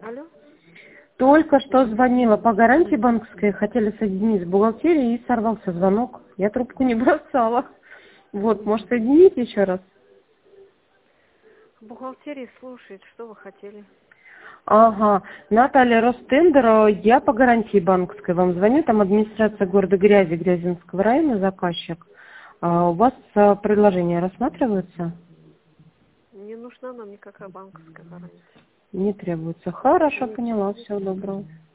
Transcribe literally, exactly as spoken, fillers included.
Алло? Только что звонила по гарантии банковской, хотели соединить с бухгалтерией и сорвался звонок. Я трубку не бросала. Вот, может, соедините еще раз? Бухгалтерия слушает, что вы хотели? Ага, Наталья Ростендер, я по гарантии банковской вам звоню, там администрация города Грязи, Грязинского района, заказчик. А у вас а, предложение рассматривается? Не нужна нам никакая банковская гарантия. Не требуется. Хорошо, Не поняла, требуется. всего доброго.